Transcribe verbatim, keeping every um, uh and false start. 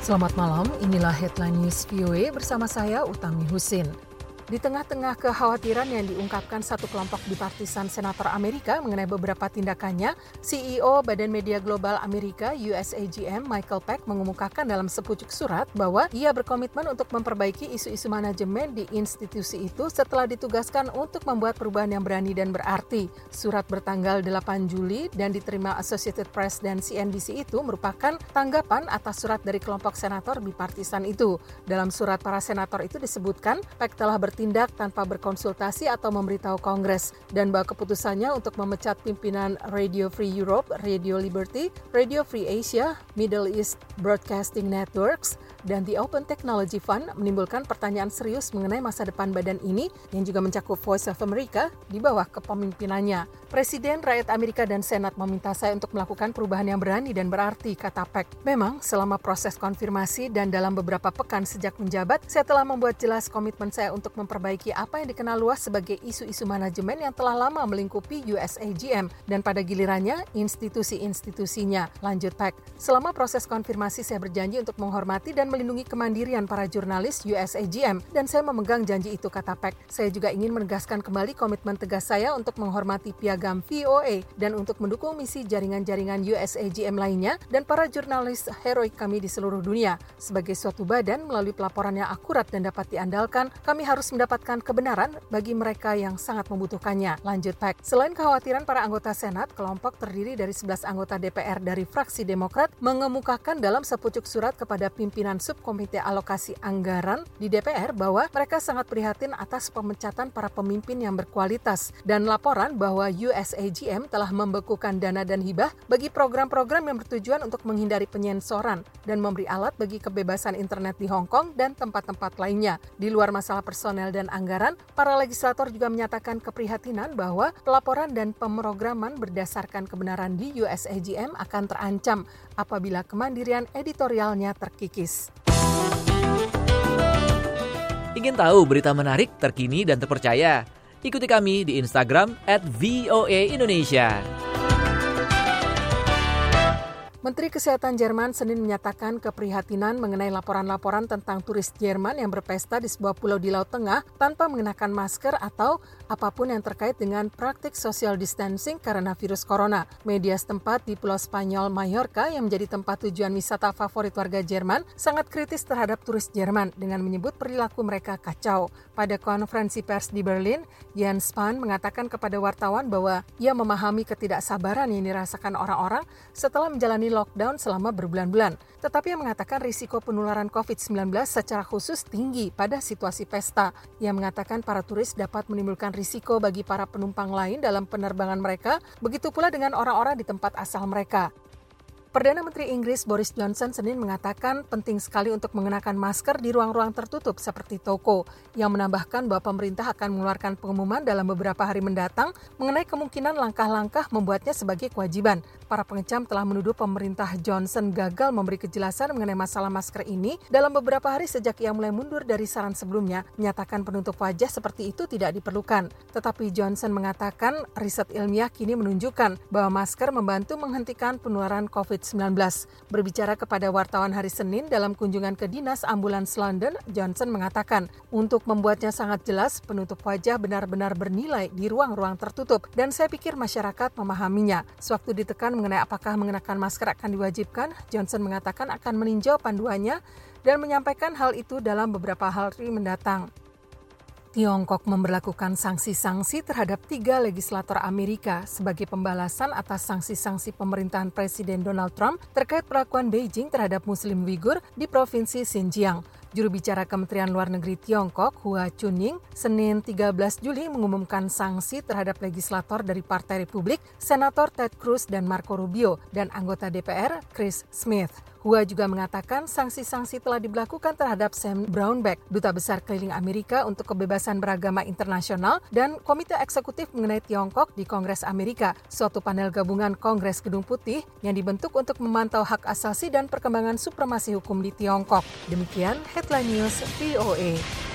Selamat malam, inilah Headline News V O A bersama saya Utami Husin. Di tengah-tengah kekhawatiran yang diungkapkan satu kelompok bipartisan senator Amerika mengenai beberapa tindakannya, C E O Badan Media Global Amerika U S A G M Michael Pack mengemukakan dalam sepucuk surat bahwa ia berkomitmen untuk memperbaiki isu-isu manajemen di institusi itu setelah ditugaskan untuk membuat perubahan yang berani dan berarti. Surat bertanggal delapan Juli dan diterima Associated Press dan C N B C itu merupakan tanggapan atas surat dari kelompok senator bipartisan itu. Dalam surat para senator itu disebutkan, Pack telah bertindak tindak tanpa berkonsultasi atau memberitahu Kongres dan bahwa keputusannya untuk memecat pimpinan Radio Free Europe, Radio Liberty, Radio Free Asia, Middle East Broadcasting Networks, dan The Open Technology Fund menimbulkan pertanyaan serius mengenai masa depan badan ini yang juga mencakup Voice of America di bawah kepemimpinannya. Presiden, rakyat Amerika, dan Senat meminta saya untuk melakukan perubahan yang berani dan berarti, kata Pack. Memang, selama proses konfirmasi dan dalam beberapa pekan sejak menjabat, saya telah membuat jelas komitmen saya untuk memperbaiki apa yang dikenal luas sebagai isu-isu manajemen yang telah lama melingkupi U S A G M dan pada gilirannya institusi-institusinya, lanjut Pack. Selama proses konfirmasi saya berjanji untuk menghormati dan melindungi kemandirian para jurnalis U S A G M dan saya memegang janji itu, kata Pack. Saya juga ingin menegaskan kembali komitmen tegas saya untuk menghormati piagam V O A dan untuk mendukung misi jaringan-jaringan U S A G M lainnya dan para jurnalis heroik kami di seluruh dunia. Sebagai suatu badan, melalui pelaporan yang akurat dan dapat diandalkan, kami harus mendapatkan kebenaran bagi mereka yang sangat membutuhkannya, lanjut Pack. Selain kekhawatiran para anggota Senat, kelompok terdiri dari sebelas anggota D P R dari fraksi Demokrat mengemukakan dalam sepucuk surat kepada pimpinan Subkomite Alokasi Anggaran di D P R bahwa mereka sangat prihatin atas pemecatan para pemimpin yang berkualitas dan laporan bahwa U S A G M telah membekukan dana dan hibah bagi program-program yang bertujuan untuk menghindari penyensoran dan memberi alat bagi kebebasan internet di Hong Kong dan tempat-tempat lainnya. Di luar masalah personel dan anggaran, para legislator juga menyatakan keprihatinan bahwa pelaporan dan pemrograman berdasarkan kebenaran di U S A G M akan terancam apabila kemandirian editorialnya terkikis. Ingin tahu berita menarik, terkini, dan terpercaya? Ikuti kami di Instagram at V O A Indonesia. Menteri Kesehatan Jerman Senin menyatakan keprihatinan mengenai laporan-laporan tentang turis Jerman yang berpesta di sebuah pulau di Laut Tengah tanpa mengenakan masker atau apapun yang terkait dengan praktik social distancing karena virus corona. Media setempat di Pulau Spanyol Mallorca yang menjadi tempat tujuan wisata favorit warga Jerman sangat kritis terhadap turis Jerman dengan menyebut perilaku mereka kacau. Pada konferensi pers di Berlin, Jens Spahn mengatakan kepada wartawan bahwa ia memahami ketidaksabaran yang dirasakan orang-orang setelah menjalani lockdown selama berbulan-bulan. Tetapi ia mengatakan risiko penularan covid sembilan belas secara khusus tinggi pada situasi pesta. Ia mengatakan para turis dapat menimbulkan risiko bagi para penumpang lain dalam penerbangan mereka, begitu pula dengan orang-orang di tempat asal mereka. Perdana Menteri Inggris Boris Johnson Senin mengatakan penting sekali untuk mengenakan masker di ruang-ruang tertutup seperti toko. Yang menambahkan bahwa pemerintah akan mengeluarkan pengumuman dalam beberapa hari mendatang mengenai kemungkinan langkah-langkah membuatnya sebagai kewajiban. Para pengecam telah menuduh pemerintah Johnson gagal memberi kejelasan mengenai masalah masker ini dalam beberapa hari sejak ia mulai mundur dari saran sebelumnya, menyatakan penutup wajah seperti itu tidak diperlukan. Tetapi Johnson mengatakan riset ilmiah kini menunjukkan bahwa masker membantu menghentikan penularan covid sembilan belas. Berbicara kepada wartawan hari Senin dalam kunjungan ke Dinas Ambulans London, Johnson mengatakan, untuk membuatnya sangat jelas, penutup wajah benar-benar bernilai di ruang-ruang tertutup dan saya pikir masyarakat memahaminya. Sewaktu ditekan mengenai apakah mengenakan masker akan diwajibkan, Johnson mengatakan akan meninjau panduannya dan menyampaikan hal itu dalam beberapa hari mendatang. Tiongkok memberlakukan sanksi-sanksi terhadap tiga legislator Amerika sebagai pembalasan atas sanksi-sanksi pemerintahan Presiden Donald Trump terkait perlakuan Beijing terhadap Muslim Uighur di Provinsi Xinjiang. Juru bicara Kementerian Luar Negeri Tiongkok, Hua Chunying, Senin tiga belas Juli mengumumkan sanksi terhadap legislator dari Partai Republik, Senator Ted Cruz dan Marco Rubio, dan anggota D P R Chris Smith. Hua juga mengatakan sanksi-sanksi telah diberlakukan terhadap Sam Brownback, Duta Besar Keliling Amerika untuk Kebebasan Beragama Internasional dan Komite Eksekutif mengenai Tiongkok di Kongres Amerika, suatu panel gabungan Kongres Gedung Putih yang dibentuk untuk memantau hak asasi dan perkembangan supremasi hukum di Tiongkok. Demikian Headline News V O A.